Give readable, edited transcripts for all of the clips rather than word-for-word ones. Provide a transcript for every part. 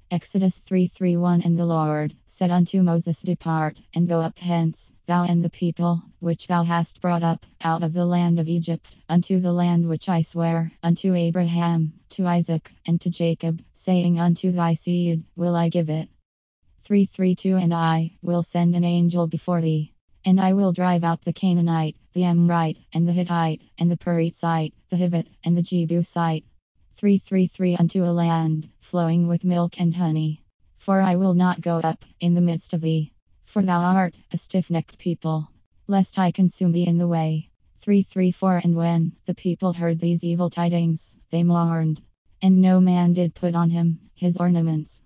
Exodus 3:1 And the Lord said unto Moses, Depart, and go up hence, thou and the people, which thou hast brought up out of the land of Egypt, unto the land which I swear unto Abraham, to Isaac, and to Jacob, saying, Unto thy seed will I give it. 3:2 And I will send an angel before thee, and I will drive out the Canaanite, the Amorite, and the Hittite, and the Perizzite, the Hivite, and the Jebusite. 3:3 Unto a land flowing with milk and honey. For I will not go up in the midst of thee, for thou art a stiff-necked people, lest I consume thee in the way. 3:4 And when the people heard these evil tidings, they mourned, and no man did put on him his ornaments.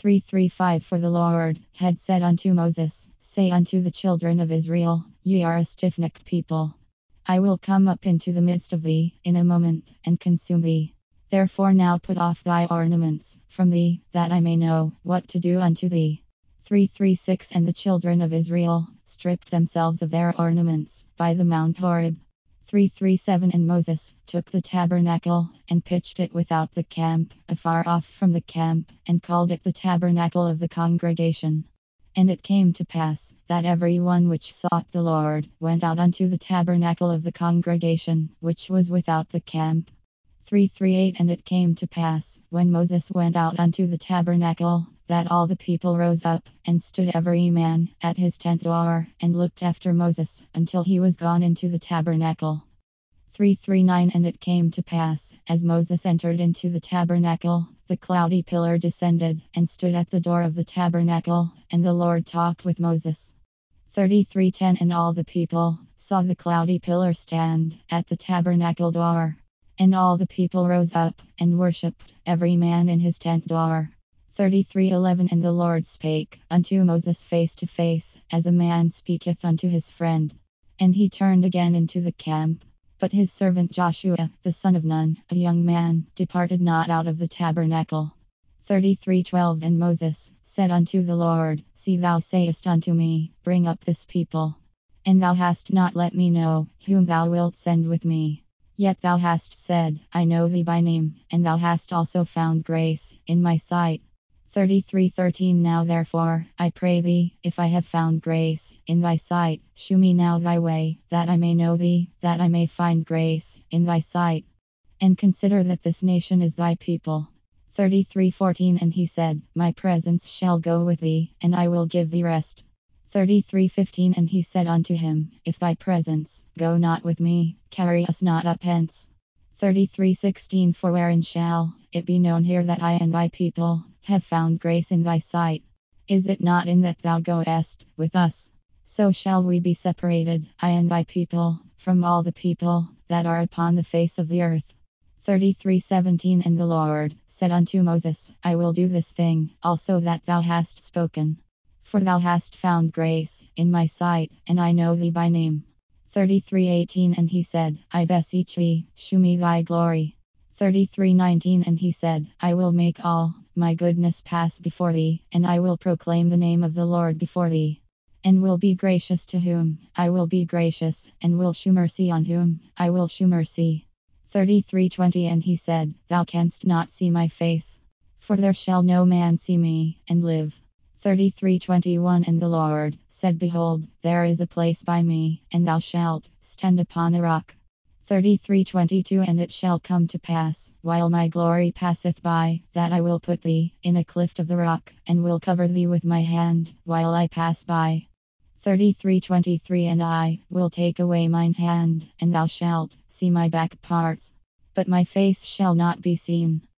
3:5 For the Lord had said unto Moses, Say unto the children of Israel, Ye are a stiff-necked people. I will come up into the midst of thee in a moment, and consume thee. Therefore now put off thy ornaments from thee, that I may know what to do unto thee. 3:6 And the children of Israel stripped themselves of their ornaments by the Mount Horeb. 3:7 And Moses took the tabernacle, and pitched it without the camp, afar off from the camp, and called it the tabernacle of the congregation. And it came to pass, that every one which sought the Lord went out unto the tabernacle of the congregation, which was without the camp. 3:8 And it came to pass, when Moses went out unto the tabernacle, that all the people rose up, and stood every man at his tent door, and looked after Moses, until he was gone into the tabernacle. 3:9 And it came to pass, as Moses entered into the tabernacle, the cloudy pillar descended, and stood at the door of the tabernacle, and the Lord talked with Moses. 3:10 And all the people saw the cloudy pillar stand at the tabernacle door. And all the people rose up, and worshipped, every man in his tent door. 3:11 And the Lord spake unto Moses face to face, as a man speaketh unto his friend. And he turned again into the camp. But his servant Joshua, the son of Nun, a young man, departed not out of the tabernacle. 3:12 And Moses said unto the Lord, See, thou sayest unto me, Bring up this people. And thou hast not let me know whom thou wilt send with me. Yet thou hast said, I know thee by name, and thou hast also found grace in my sight. 3:13 Now therefore, I pray thee, if I have found grace in thy sight, shew me now thy way, that I may know thee, that I may find grace in thy sight. And consider that this nation is thy people. 3:14 And he said, My presence shall go with thee, and I will give thee rest. 3:15 And he said unto him, If thy presence go not with me, carry us not up hence. 3:16 For wherein shall it be known here that I and thy people have found grace in thy sight? Is it not in that thou goest with us? So shall we be separated, I and thy people, from all the people that are upon the face of the earth. 3:17 And the Lord said unto Moses, I will do this thing also that thou hast spoken. For thou hast found grace in my sight, and I know thee by name. 3:18 And he said, I beseech thee, shew me thy glory. 3:19 And he said, I will make all my goodness pass before thee, and I will proclaim the name of the Lord before thee. And will be gracious to whom I will be gracious, and will shew mercy on whom I will shew mercy. 3:20 And he said, Thou canst not see my face, for there shall no man see me and live. 3:21 And the Lord said, Behold, there is a place by me, and thou shalt stand upon a rock. 3:22 And it shall come to pass, while my glory passeth by, that I will put thee in a cleft of the rock, and will cover thee with my hand, while I pass by. 3:23 And I will take away mine hand, and thou shalt see my back parts, but my face shall not be seen.